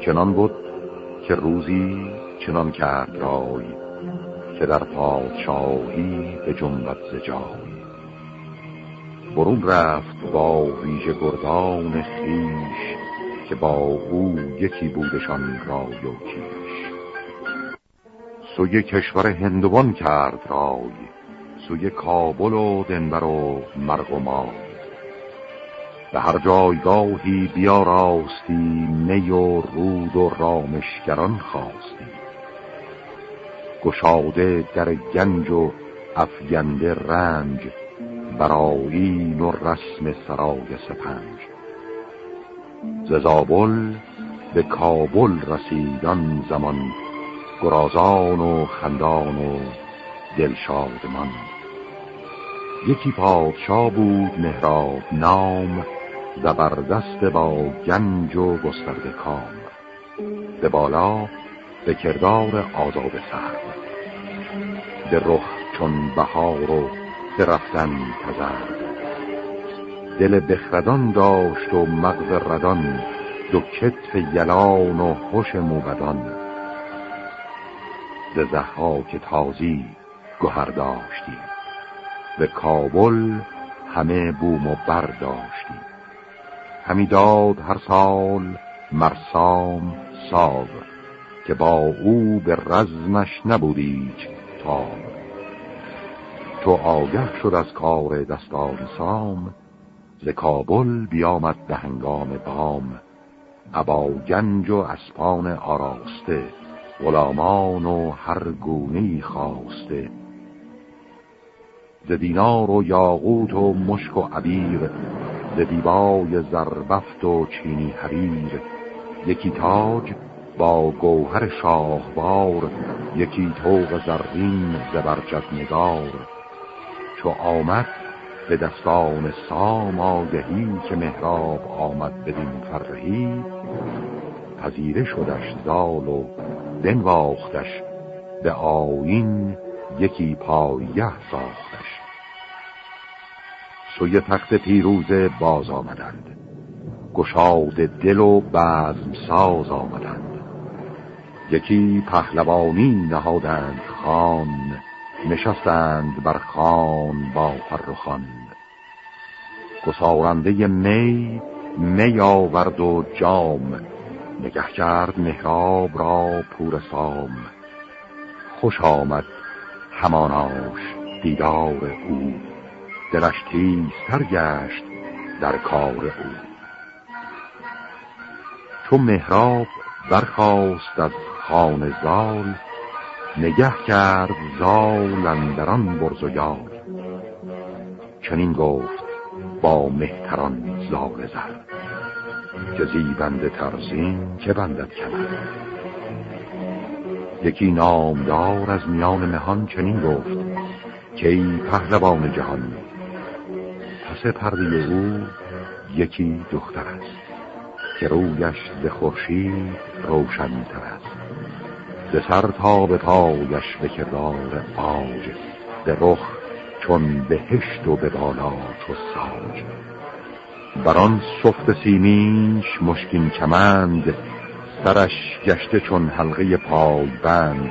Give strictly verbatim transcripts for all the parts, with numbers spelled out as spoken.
چنان بود که روزی چنان کرد رای، که در پادشاهی به جنبت ز جای. برون رفت با ویژه گردان خویش، که با او یکی بودشان رای و کیش. سوی کشور هندوان کرد رای، سوی کابل و دنبر و مرغ و مای. به هر جایگاهی بیاراستی، می و رود و رامشگران خواستی. گشاده در گنج و افگنده رنج، برآیین و رسم سرای سپنج. ز زابل به کابل رسیدان زمان، گرازان و خندان و دلشادمان. یکی پادشاه بود مهراب نام، زبردست با گنج و گسترده کام. به بالا به کردار آزاد سر، به رخ چون بهار و درختن تزر. دل بخردان داشت و مغز ردان، دو کتف یلان و هوش موبدان. ز ضحاک تازی گهر داشتی، به کابل همه بوم و بر داشتی. همی داد هر سال مرسام ساو، که با او به رزمش نبودیچ تاب. چو آگه شد از کار دستان سام، ز کابل بیامد به هنگام بام. ابا گنج و اسپان آراسته، غلامان و هر گونه‌ای خواسته. ز دینار و یاقوت و مشک و عبیر، ز دیبای زربفت و چینی حریر. یکی تاج با گوهر شاهوار، یکی طوق زرین زبرجد نگار. چو آمد به دستان سام آگهی، که مهراب آمد بدین فرهی. پذیره شدش زال و بنواختش، به آیین یکی پایه ساختش. سوی تخت پیروزه باز آمدند، گشاد دل و بزم ساز آمدند. یکی پهلوانی نهادند خان، نشستند بر خان با فرخان. گسارنده می می آورد و جام، نگه کرد مهراب را پور سام. خوش آمد هماناش دیدار او، دلش تیزتر گشت در کار او. چون مهراب برخاست از خان زال، نگه کرد زال اندران برز و یال. چنین گفت با مهتران زال زر، که زیبنده ترزین که بندد کمر. یکی نامدار از میان مهان چنین گفت، که ای پهلوان جهان. پس پرده او یکی دختر است، که رویش ز خورشید روشن تر است. ز سر تا به پایش به کردار عاج، به رخ چون بهشت و به بالا چو ساج. بران سفت سیمینش مشکین کمند، سرش گشته چون حلقه پای بند.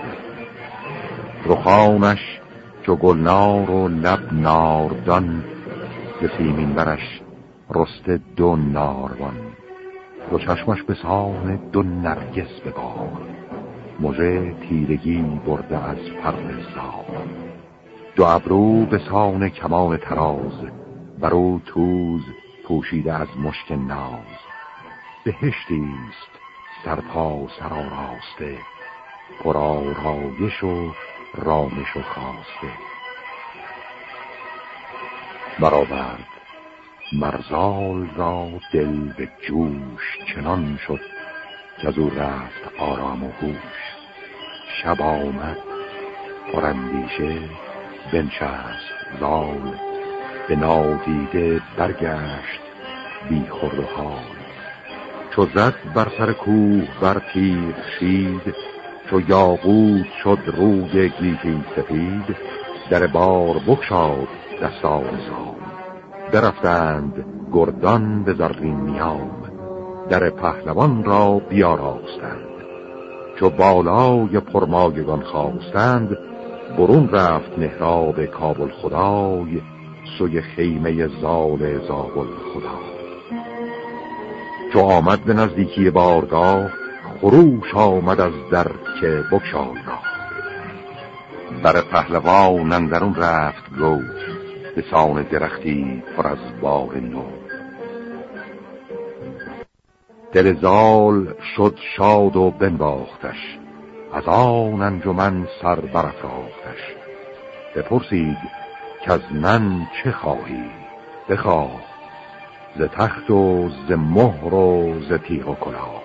رخانش چو گلنار و لب ناردان، ز سیمین برش رسته دو ناروان. دو چشمش به سان دو نرگس به بار، مژه تیرگی برده از پر زار. دو ابرو به سان کمان تراز، برو توز پوشیده از مشک ناز. بهشتیست سر تا سر آراسته، پر آرایش و رامش و خواسته. برآورد مرزال را دل به جوش، چنان شد که از او رفت آرام و هوش. شب آمد پراندیشه بنشست زال، به نادیده برگشت بی خورد و حال. چو زد بر سر کوه بر تیغ شید، چو یاقوت شد روی گیتی سپید. در بار بگشاد دستان سام، برفتند گردان به زرین نیام. در پهلوان را بیاراستند. چو بالای پرمایگان خواستند، برون رفت مهراب کابل خدای، سوی خیمه زال زابل خدای. چو آمد به نزدیکی بارگاه، خروش آمد از در که بگشای راه. بر پهلوان اندرون رفت گو، به سان درختی پر از بار نو. دل زال شد شاد و بنواختش، از آن انجمن سر برافراختش. بپرسید که از من چه خواهی؟ بخواه ز تخت و ز مهر و ز تیغ و کلاه.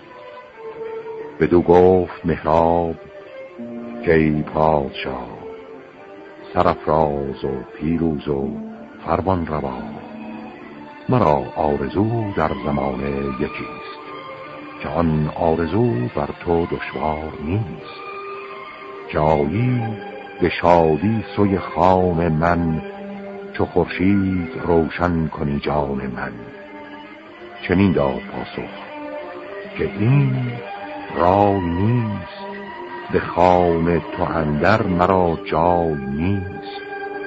بدو گفت مهراب که ای پادشاه، سرافراز و پیروز و فرمان روا. مرا آرزو در زمانه یکیست، که آن آرزو بر تو دشوار نیست. که آیی به شادی سوی خان من، چو خورشید روشن کنی جان من. چنین داد پاسخ که این رای نیست، به خان تو اندر مرا جای نیست.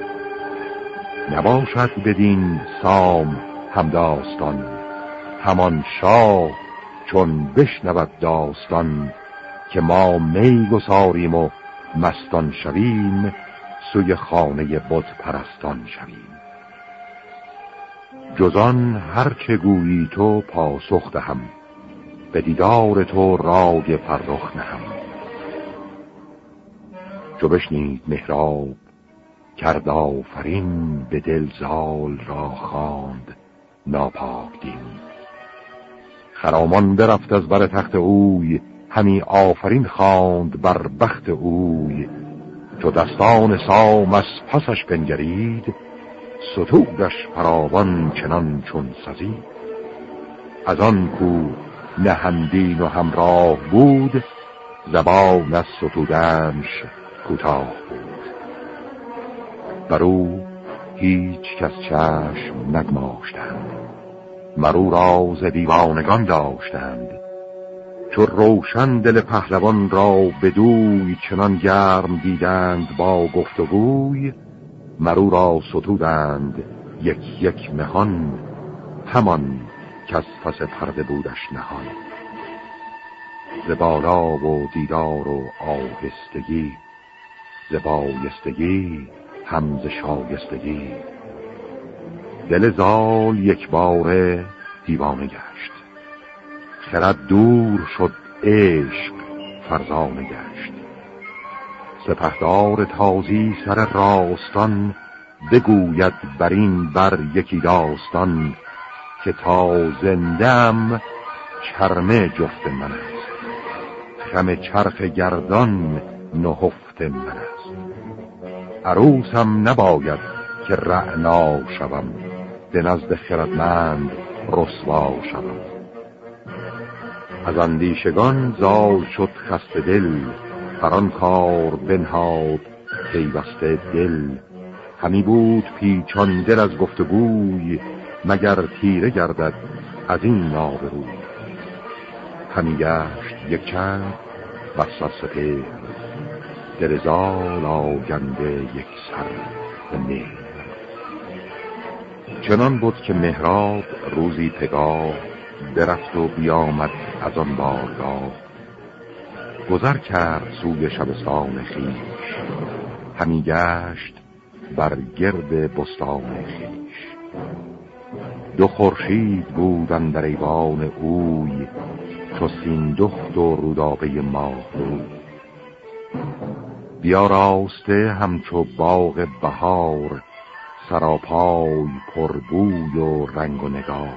نباشد بدین سام همداستان، همان شاه چون بشنود داستان. که ما می گساریم و مستان شویم، سوی خانه بت پرستان شویم. جزان هرچه گویی تو پاسخ دهم، به دیدار تو رای فرخ نهم. چو بشنید مهراب کرد آفرین، به دل زال را خواند ناپاک دین. خرامان برفت از بر تخت اوی، همی آفرین خواند بر بخت اوی. چو دستان سام از پسش بنگرید، ستودش فراوان چنان چون سزید. از آن کو نه همدین و همراه بود، زبان از ستودنش کوتاه بود. برو هیچ کس چشم نگماشتند، مرو را ز دیوانگان داشتند. چو روشن دل پهلوان را بدوی، چنان گرم دیدند با گفتگوی. مرو را ستودند یک یک مهان، همان کس پس پرده بودش نهان. ز بالا و دیدار و آهستگی، ز بایستگی هم ز شایستگی. دل زال یک باره دیوانه گشت، خرد دور شد عشق فرزانه گشت. سپهدار تازی سر راستان، بگوید بر این بر یکی داستان. که تا زندم چرمه جفت من است، خم چرخ گردان نهفت من است. عروسم نباید که رعنا شوم، به نزد خردمند رسوا شوم. از اندیشگان زال شد خسته دل، بران کار بنهاد پیوسته دل. همی بود پیچان دل از گفتگوی، مگر تیره گردد از این نابروی. همی گشت یک چند بس از سپهر، دل زال آگنده یک سر به مهر. چنان بود که مهراب روزی پگاه، برفت و بیامد از آن بارگاه. گذر کرد سوی شبستان خویش، همی گشت بر گرد بستان خویش. دو خورشید بود اندر ایوان اوی، چو سیندخت و رودابه ماه روی. بیاراسته همچو باغ بهار، سراپای پر بوی و رنگ و نگار.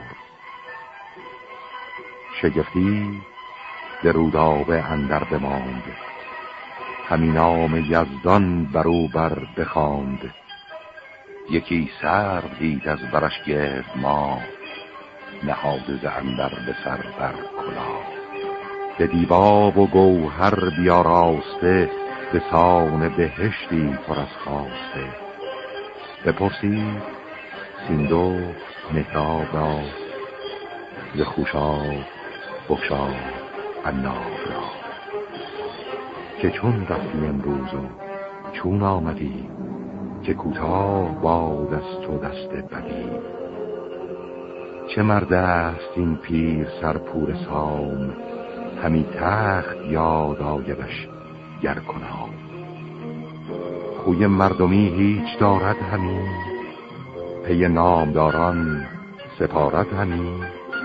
شگفتی به رودابه اندر بماند، همی نام یزدان برو بر بخواند. یکی سر دید از برش گرد ماه، نهاده ز اندر به سر بر کلاه. به دیبا و گوهر بیاراسته، به سان بهشتی پر از خواسته. بپرسید سیندخت مهراب را ز خوشاب بگشاد عناب را، که چون رفتی امروز و چون آمدی، که کوتاه باد از تو دست بدی. چه مرد است این پیر سرپور سام، همی تخت یاد آیدش گر کنام. خوی مردمی هیچ دارد همی، پی نامداران سپارد همی.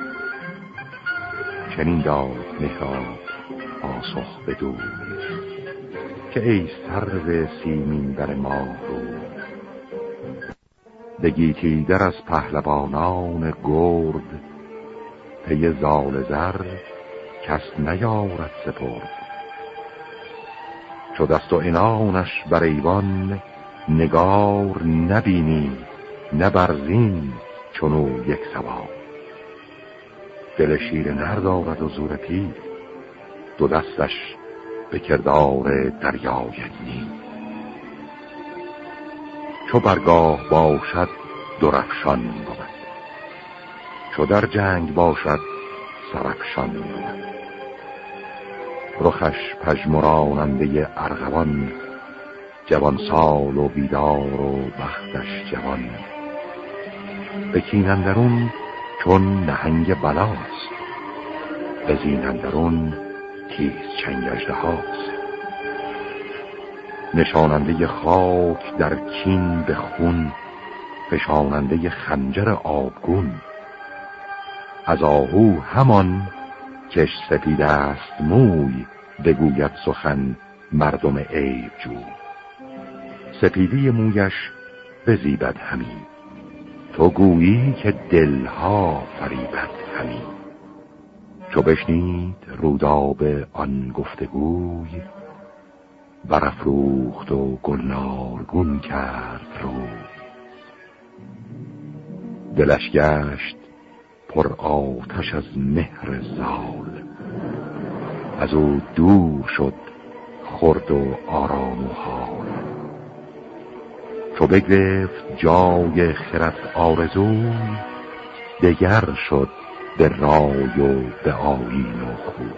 چنین داد مهراب پاسخ بدوی، که ای سرو سیمین بر ماه رو. بگیتی در از پهلوانان گرد، پی زال زر کس نیارد سپرد. چو دست و عنانش بر ایوان، نگار نبینی نه برزین چونو یک سوار. دل شیر نر دارد و زور پیر، دو دستش به کردار دریای نیل. چو برگاه باشد درفشان بود، چو در جنگ باشد سرفشان بود. رخش پژمراننده ارغوان، جوان سال و بیدار و بختش جوان. به کین اندرون چون نهنگ بلاست، به زین اندرون تیز چنگ اژدهاست. نشاننده خاک در کین به خون، فشاننده خنجر آبگون. از آهو همان کش سپید است موی، بگوید سخن مردم عیب جو. سپیدی مویش بزیبد همی، تو گویی که دلها فریبد همی. چو بشنید روداب آن گفتگوی، برافروخت و گلنارگون کرد رو. دلش گشت پر آتش از مهر زال، از او دور شد خرد و آرام و حال. چو بگرفت جای خرد آرزوی، دگر شد به رای و به آیین و خوی.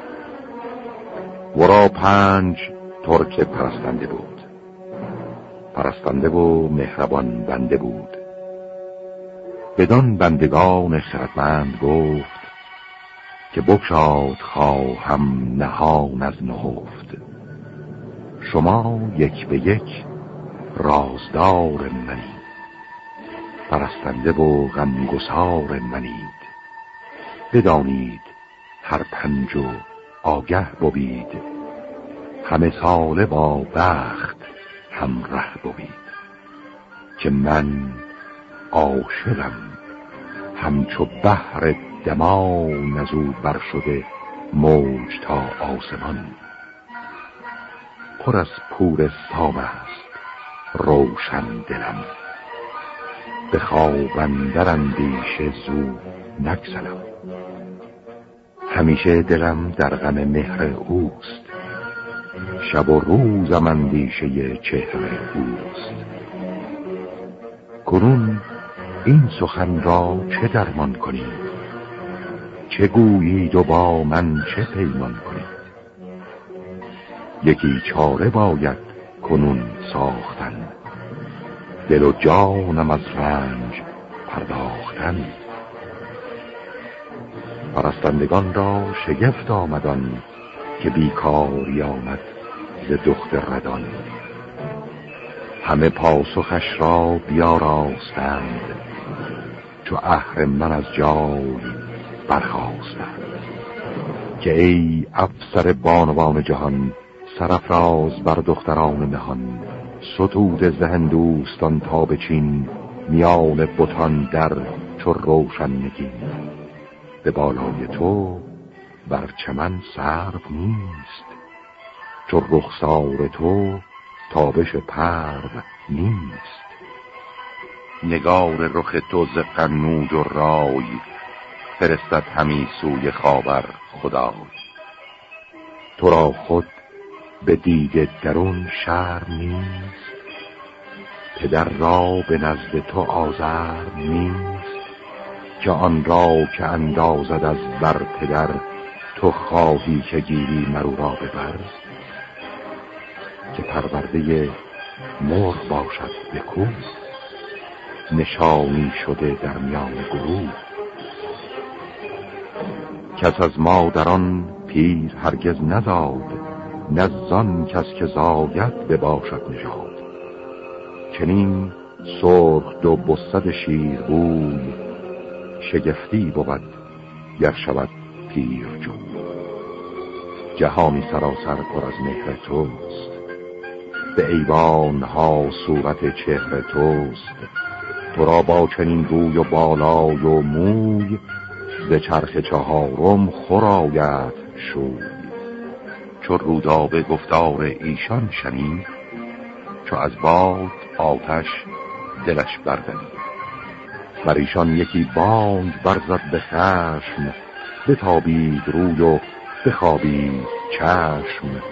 ورا پنج ترک پرستنده بود، پرستنده و مهربان بنده بود. بدان بندگان خردمند گفت، که بگشاد خواهم نهان از نهفت. شما یک به یک رازدار منید، پرستنده و غمگسار منید. بدانید هر پنج و آگه بوید، همه ساله با بخت همره بوید. که من عاشقم همچو بحر دمان، از او بر شده موج تا آسمان. پر از پور سام است روشن دلم، به خواب اندر اندیشه زو نگذرم. همیشه دلم در غم مهر اوست، شب و روزم اندیشه چهره اوست. کنون این سخن را چه درمان کنید، چه گویید و با من چه پیمان کنید. یکی چاره باید کنون ساختن، دل و جانم از رنج پرداختن. پرستندگان را شگفت آمدان، که بیکاری آمد ز دخت ردان. همه پاسخش را بیاراستند، چو اهرمن از جای برخاستند. که ای افسر بانوان جهان، سرافراز بر دختران مهان. ستوده ز هندوستان تا به چین، میان بتان در چو روشن نگین. به بالای تو بر چمن سرو نیست، چو رخسار تو تابش پرو نیست. نگار رخ تو ز قنوج و رای، فرستد همی سوی خاور خدای. تو را خود به دید درون شرم نیست، پدر را به نزد تو آزرم نیست. که آن را که اندازد از بر پدر، تو خواهی که گیری مرو را ببر. که پرورده مرغ باشد به کوه، نشانی شده در میان گروه. کس از مادران پیر هرگز نزاد، نزان کس که زاید بباشد نژاد. چنین سرخ دو بسد شیر بوی، شگفتی بود گر شود پیر جوی. جهانی سراسر پر از مهر توست، به ایوان ها صورت چهر توست. تو را با چنین روی و بالای و موی، ز چرخ چهارم خورایت شوی. چو رودابه گفتار ایشان شنید، چو از باد آتش دلش بردمید. بر ایشان یکی بانگ برزد به خشم، بتابید روی و بخوابید چشم.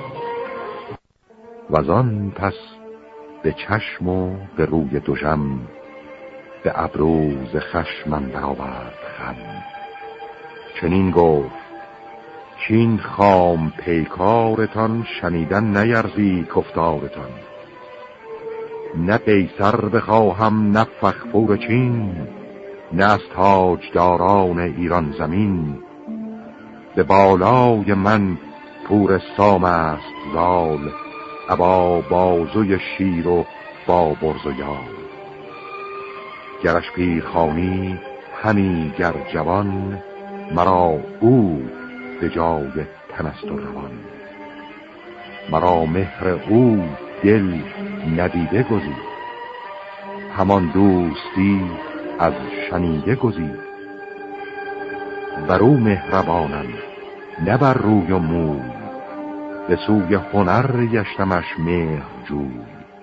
وزان پس به چشم و به روی دوژم، به ابروز خشمم برآورد خم. چنین گفت کین خام پیکارتان، شنیدن نیرزی گفتارتان. نه قیصر بخواهم نه فخفور چین، نه از تاجداران ایران زمین. به بالای من پور سام است زال، ابا بازوی شیر و با برز و یال. گرش پیرخوانی همی گر جوان، مرا او به جای تن است و روان. مرا مهر او دل ندیده گزید، همان دوستی از شنیده گزید. برو مهربانم نه بر روی و موی، به سوی هنر گشتمش مهر جوی.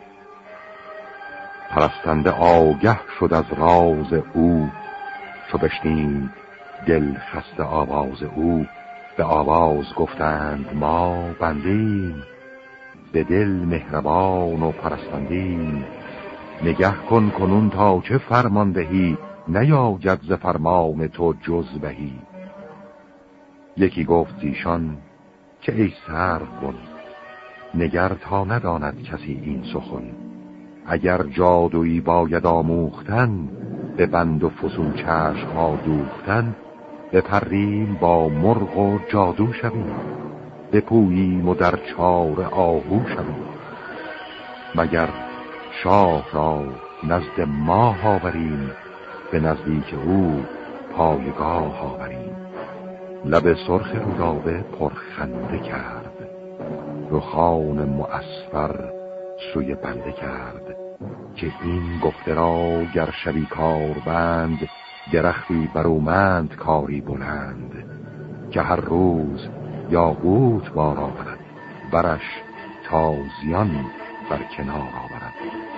پرستنده آگه شد از راز او، چو بشنید دل خسته آواز او. به آواز گفتند ما بندیم، به دل مهربان و پرستندیم. نگه کن کنون تا چه فرمان دهی، نیاید ز فرمان تو جز بهی. یکی گفت ایشان که ای سرو، نگر تا نداند کسی این سخن. اگر جادویی باید آموختن، به بند و فسون چشم ها دوختن. بپریم با مرغ و جادو شویم، بپوییم و در چار آهو شویم. مگر شاه را نزد ما آوریم، به نزدیک او پایگاه آوریم. لب سرخ رودابه پرخنده کرد، رخان معصفر سوی بنده کرد. که این گفته را گر شبی کار بند، درختی برومند کاری بلند. که هر روز یاقوت بار آورد، برش تازیان بر کنار آورد.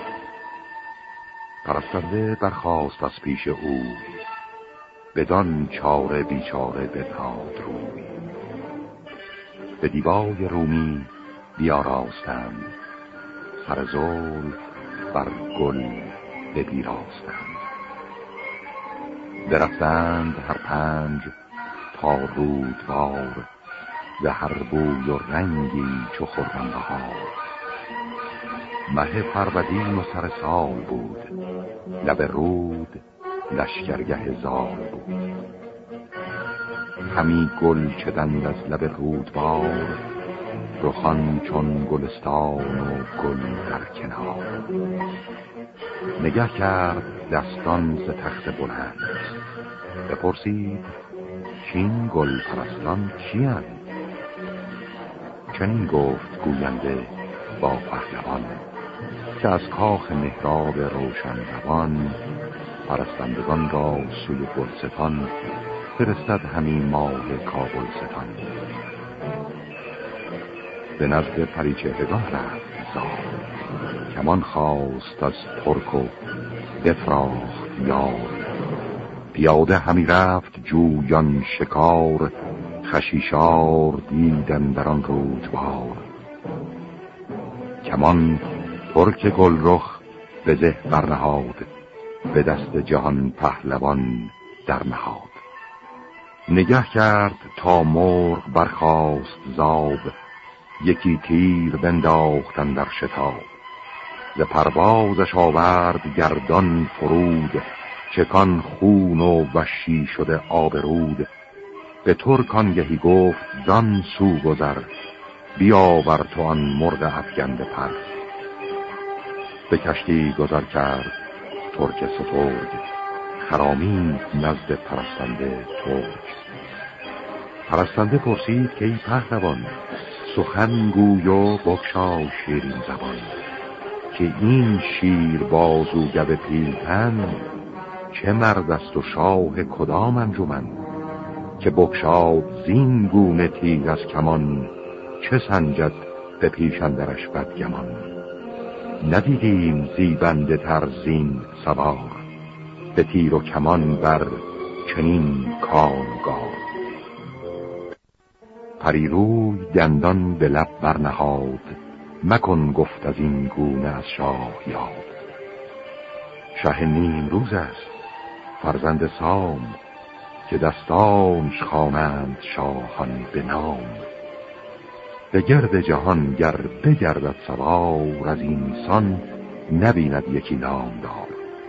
پرستنده برخاست از پیش او، بدان چاره بیچاره بنهاد روی. به دیبای رومی بیاراستند، سر زلف بر گل ببیراستند. برفتند هر پنج تا رودوار، ز هر بوی و رنگی چو خرم بهار. مه فرودین و سر سال بود، لب رود لشکرگه زال بود. همی گل چدند از لب رودبار، رخان چون گلستان و گل در کنار. نگه کرد دستان ز تخت بلند، بپرسید کین گل پرستان کیند؟ چنین گفت گوینده با پهلوان، که از کاخ مهراب روشن روان. پرستندگان را سوی گلستان، فرستد همین ماه کابل ستان. به نزد پریچهرگان رفت زال، کمان خواست از ترک و بفراخت یار. پیاده همی رفت جویان شکار، خشیشار دیدن در آن رودبار. کمان ترک گل رخ به زه برنهاد، به دست جهان پهلوان در نهاد. نگه کرد تا مرغ برخاست زاب، یکی تیر بنداختن در شتاب. ز پروازش آورد گردان فرود، چکان خون و وشی شده آبرود. به ترکان گهی گفت زان سو گذر، بیاور تو آن مرغ افگنده پر. به کشتی گذر کرد ترک سترگ، خرامید نزد پرستنده ترک. پرستنده پرسید که ای پهلوان، سخن گوی و بگشای شیرین زبان. که این شیر بازو گو پیلتن، چه مرد است و شاه کدام انجمن؟ که بگشاد زین گونه تیغ از کمان، چه سنجد به پیش اندرش بدگمان. ندیدیم زیبنده تر زین سوار، به تیر و کمان بر چنین کامگار. پریروی دندان به لب برنهاد، مکن گفت از این گونه از شاه یاد. شه نیم روز است فرزند سام، که دستانش خوانند شاهان به نام. به گرد جهان گر بگردد سوار، از اینسان نبیند یکی نامدار.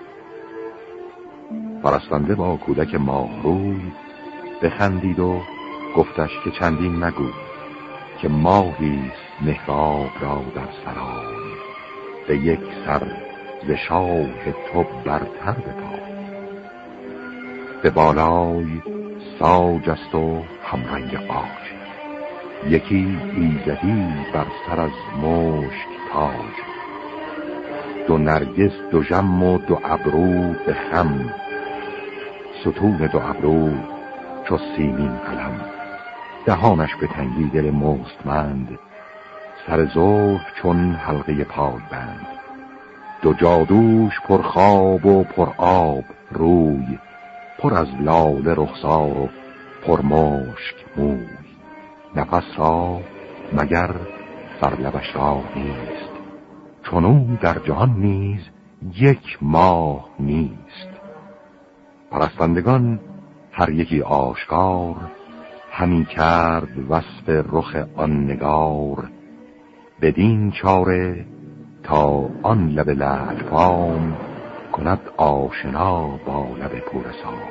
پرستنده با کودک ماهروی بخندید و گفتش که چندین مگو، که ماهیست مهراب را در سرای. به یک سر ز شاه تو برتر بپای. به بالای ساج است و همرنگ آج، یکی ایزدی بر سر از مشک تاج. دو نرگس دو ژم و دو ابرو به خم، ستون دو ابرو چو سیمین قلم. دهانش به تنگی دل مستمند، سر زلف چون حلقه پای بند. دو جادوش پر خواب و پر آب روی، پر از لاله رخسار و پر مشک موی. نفس را مگر بر لبش را نیست، چنون در جهان نیز یک ماه نیست. پرستندگان هر یکی آشکار، همی کرد وصف رخ آن نگار. بدین چاره تا آن لب لعل فام، کند آشنا با لب پور سام.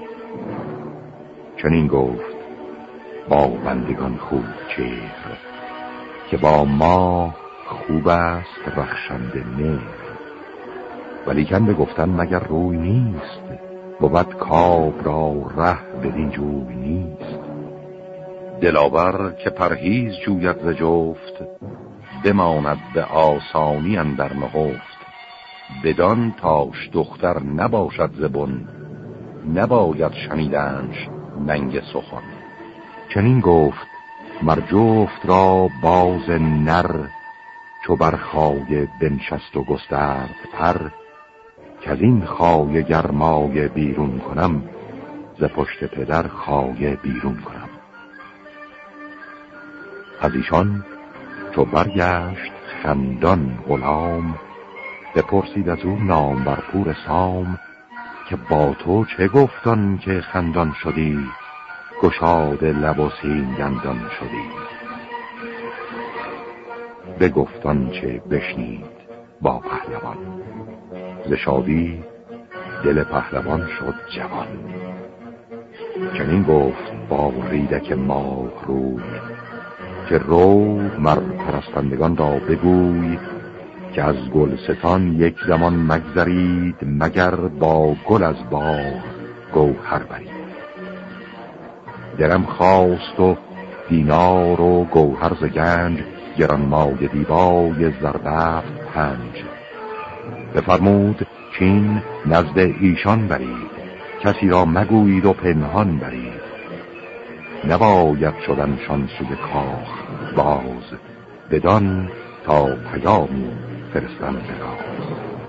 چنین گفت با بندگان خوب چهر، که با ما خوب است رخشنده مهر. ولیکن به گفتن مگر روی نیست، بود کاب را ره بدین جوی نیست. دلاور که پرهیز جوید ز جفت، بماند به آسانی اندر نهفت. بدان تاش دختر نباشد زبون، نباید شنیدنش ننگ سخن. چنین گفت مر جفت را باز نر، چو بر خایه بنشست و گسترد پر. که از این خایه گرمایه بیرون کنم، ز پشت پدر خایه بیرون کنم. از ایشان چو برگشت خندان غلام، بپرسید از او نام بر پور سام. که با تو چه گفتان که خندان شدی، گشاد لب و سیم دندان شدی. بگفتان چه بشنید با پهلوان، ز شادی دل پهلوان شد جوان. چنین گفت با ریدک ماه روی، که رو مر پرستندگان را بگوی. که از گلستان یک زمان مگذرید، مگر با گل از باغ گوهر برید. درم خواست و دینار و گوهر ز گنج، گرانمایه دیبای زربفت پنج. بفرمود چین نزد ایشان برید، کسی را مگویید و پنهان برید. نباید شدنشان سوی کاخ باز، بدان تا پیامی فرستن براز.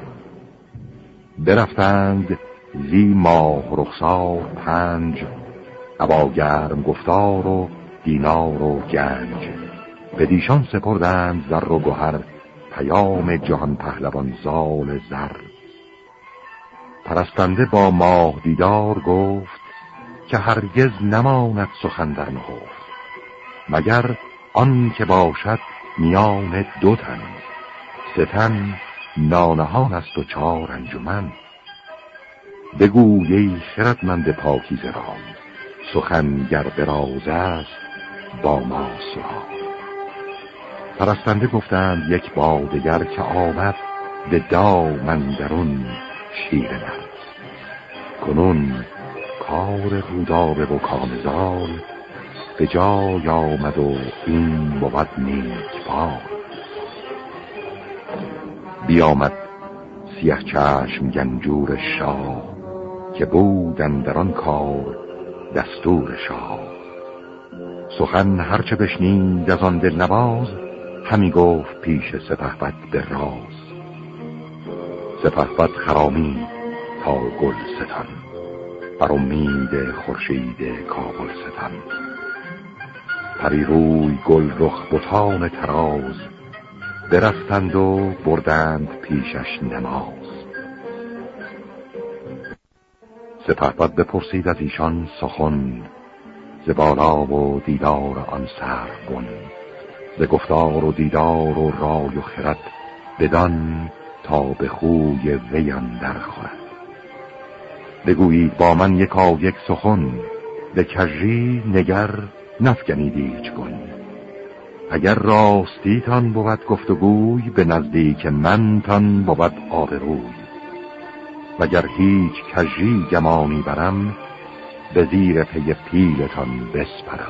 برفتند زی ماه رخسار پنج، ابا گرم گفتار و دینار و گنج. به دیشان سپردند زر و گوهر، پیام جهان پهلوان زال زر. پرستنده با ماه دیدار گفت که هرگز نماند سخن در نهفت، مگر آن که باشد میان دو تن، سه تن نانهان است و چار انجمن. بگوی ای خردمند پاکیزه را، سخن گر دراز است با ما سراغ. پرستنده گفتند یک بادگر که آمد به دام اندرون شیر نر. کنون کار رودابه و کامزال به جای آمد و این بود نیک بار. بیامد سیه چشم گنجور شاه که بود اندر آن کار دستور شاه. سخن هرچه بشنید از آن دلنواز، همی گفت پیش سپهبد به راز. سپهبد خرامید تا گل ستان، بر امید خورشید کابل ستان. پری روی گل رخ بتان تراز، برفتند و بردند پیشش نماز. سپهبد بپرسید از ایشان سخن، ز بالا و دیدار آن سرون. ز گفتار و دیدار و رای و خرد، بدان تا به خوی وی اندر خورد. بگویید با من یکا یک سخن، به کژی نگر نفگنید هیچ گون. اگر راستیتان بود گفتگوی، به نزدیک منتان بود آبروی. وگر هیچ کژی گمانی برم، به زیر پی پیلتان بسپرم.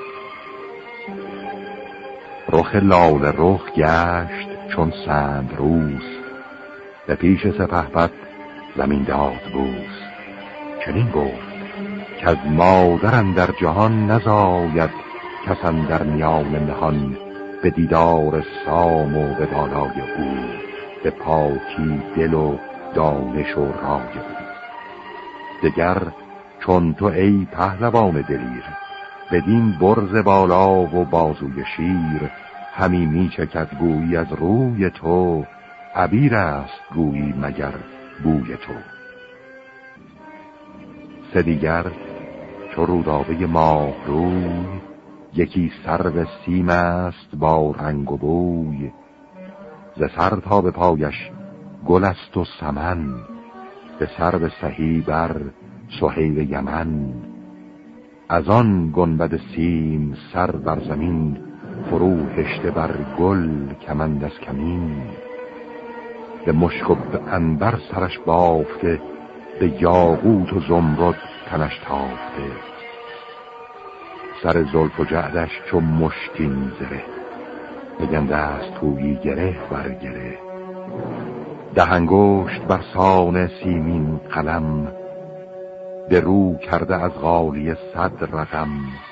رخ لاله رخ گشت چون سند روز، به پیش سپهبد زمین داد بوس. چنین گفت که از مادرم در جهان نزاید، کسان در میان نهان. به دیدار سام و به بالای او، به پاکی دل و دانش و رای او. دگر چون تو ای پهلوان دلیر، بدین برز بالا و بازوی شیر. همی می چکد گویی از روی تو، عبیر است گویی مگر بوی تو. سه دیگر چو رودابه ماه روی، یکی سرو سیم است با رنگ و بوی. ز سر تا به پایش گل است و سمن، به سرو سهی بر سهیل یمن. از آن گنبد سیم سر بر زمین، فرو هشته بر گل کمند از کمین. به مشک و به عنبر سرش بافته، به یاقوت و زمرد تنش تافته. سر زلف و جعدش چو مشکین زره، بگنده است تویی گره بر گره. ده انگشت بر سان سیمین قلم، به رو کرده از غالیه صد رقم.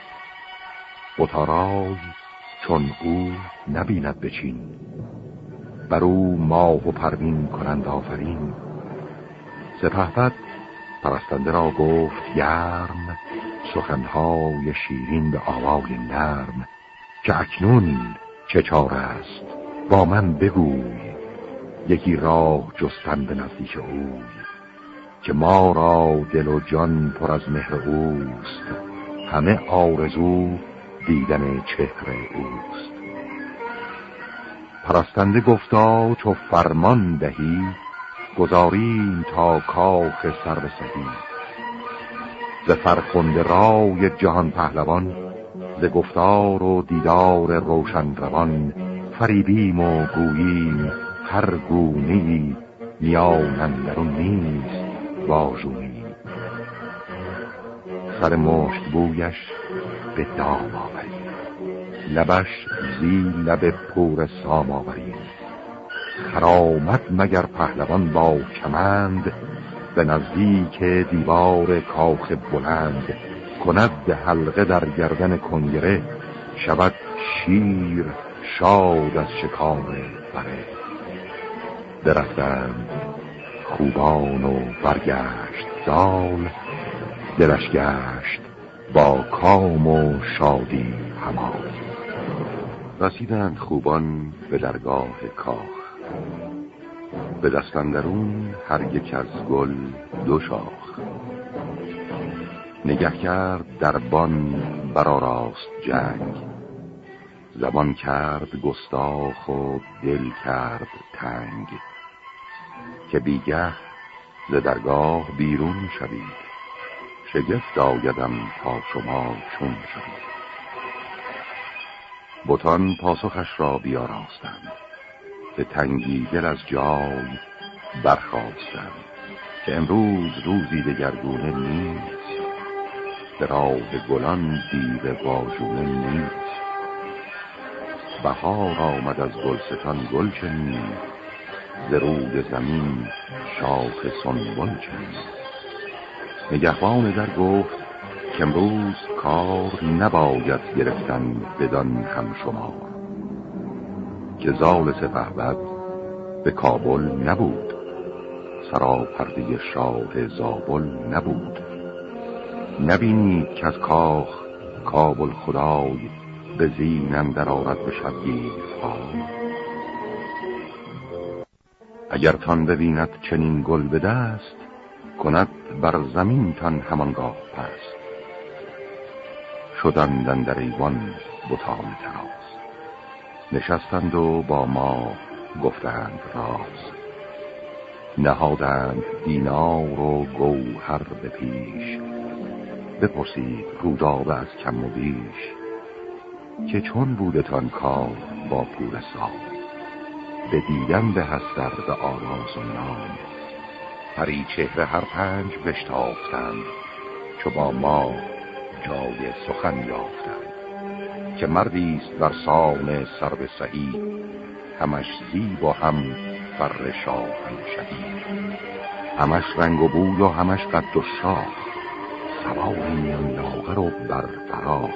بطارای چون او نبیند بچین، بر او ماه و پروین کنند آفرین. سپهبد پرستنده را گفت گرم، سخنهای شیرین به آوای نرم. که اکنون چه چاره است با من بگوی، یکی راه جستن به نزدیک اوی. که ما را دل و جان پر از مهر اوست، همه آرزو دیدن چهره اوست. پرستنده گفتا چو فرمان دهی، گذاریم تا کاخ سرو سهی. ز فرخنده رای جهان پهلوان، ز گفتار و دیدار روشن روان. فریبیم و گوییم هر گونه‌ای، میان اندرون نیست واژونی. سر مشت بویش به دام آوریم، لبش زی لب پور سام آوریم. خرامد مگر پهلوان با کمند، به نزدیک دیوار کاخ بلند. کند حلقه در گردن کنگره، شود شیر شاد از شکار بره. درفتند خوبان و برگشت زال، دلش گشت با کام و شادی همال. رسیدند خوبان به درگاه کاخ، به دست اندرون هر یک از گل دو شاخ. نگه کرد دربان برآراست جنگ، زبان کرد گستاخ و دل کرد تنگ. که بیگه ز درگاه بیرون شوید، شگفت آیدم تا شما چون شوید. بتان پاسخش را بیاراستند، به تنگی دل از جای برخاستند. که امروز روزی دگرگونه نیست، به راه گلان دیو واژونه نیست. بهار آمد از گلستان گل چنین، ز روی زمین شاخ سنبل چنین. نگهبان در گفت که امروز کار نباید گرفتن بدان هم شما. که زال سپهبد به کابل نبود، سراپرده شاه زابل نبود. نبینید که از کاخ کابل خدای، به زین اندر آرد به شبگیر پای. اگر تان ببیند چنین گل به دست، کند بر زمین تان همانگاه پست. شدند اندر ایوان بتان تراز، نشستند و با ما گفتند راز. نهادند دینار و گوهر به پیش، بپرسید رودابه از کم و بیش. که چون بودتان کار با پور سام، به دیدن به هستر به آواز و نام. پری چهره هر پنج بشتافتند، چو با ما جای سخن یافتند. که مردیست بر سان سرو سعید، همش زیب و هم فر شاهنشهی. همش رنگ و بوی و همش قد و شاخ، سواری میان لاغر و بر فراخ.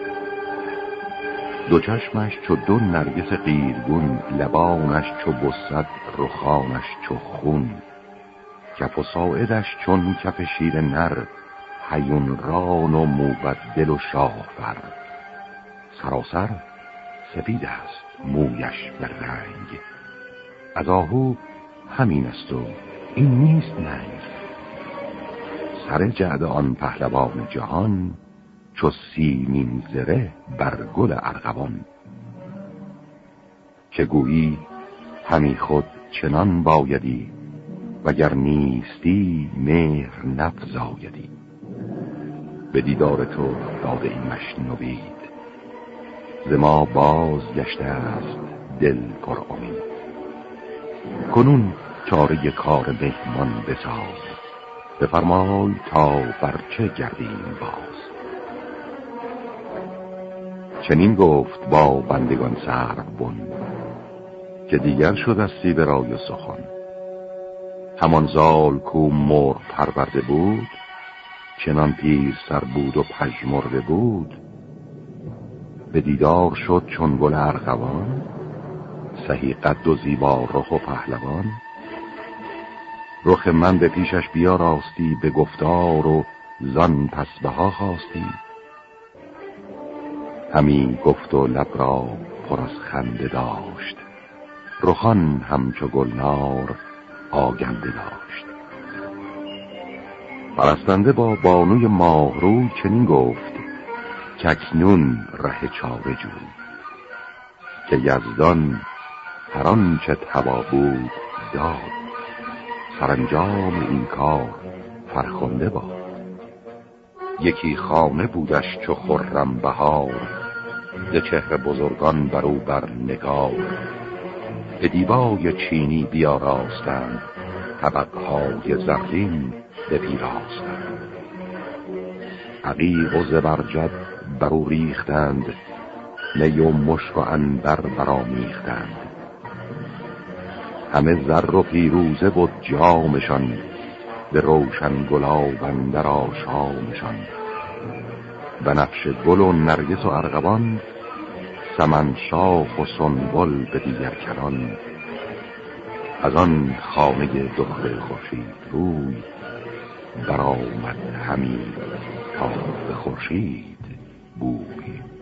دو چشمش چو دو نرگس قیرگون، لبانش چو بسد رخانش چو خون. کف و ساعدش چون کف شیر نر، هیون ران و موبدل و شاهور. سراسر سپید است مویش به رنگ، از آهو همین است و این نیست ننگ. سر جعد آن پهلوان جهان، چو سیمین زره بر گل ارغوان. که گویی همی خود چنان بایدی، وگر نیستی مهر نفزایدی. به دیدار تو داده ایمش نوید، ز ما باز گشته است دل پر امید. کنون چاره کار مهمان بساز، بفرمای تا برچه گردیم باز. چنین گفت با بندگان سربن، که دیگر شدستی به رای و سخن. همان زال کو مرغ پرورده بود، چنان پیر سر بود و پژمرده بود. به دیدار شد چون گل ارغوان، سهی قد و زیبا رخ و پهلوان. رخ من به پیشش بیاراستی، به گفتار و زان پس بها خواستی. همی گفت و لب را پر از خنده داشت، رخان همچو گلنار آگنده داشت. پرستنده با بانوی ماهرو چنین گفت، که اکنون ره چاره جوی. که یزدان هر آنچه توا بود داد، سرانجام این کار فرخنده باد. یکی خانه بودش چو خرم بهار، ز چهر بزرگان برو بر نگار. به دیبای چینی بیاراستند، طبقهای زرین بپیراستند. عقیق و زبرجد برو ریختند، می و مشک و عنبر برآمیختند. همه زر و پیروزه بود جامشان، به روشن گلاب اندر آشامشان. بنفشه گل و نرگس و ارغوان، سمن شاخ و سنبل به دیگر کران. از آن خانه دختر خورشید روی، برآمد همی تا به خورشید بوی.